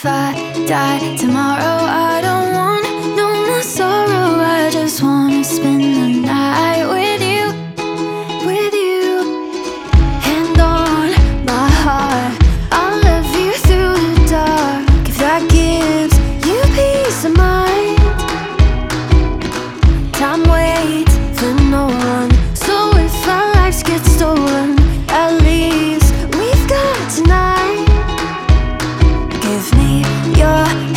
if I die tomorrow, I don't want no more sorrow. I just wanna spend the night with you, with you. Hand on my heart, I'll love you through the dark, if that gives you peace of mind. Time waits for no one, so if our lives get stolen, at least we've got tonight. Give me your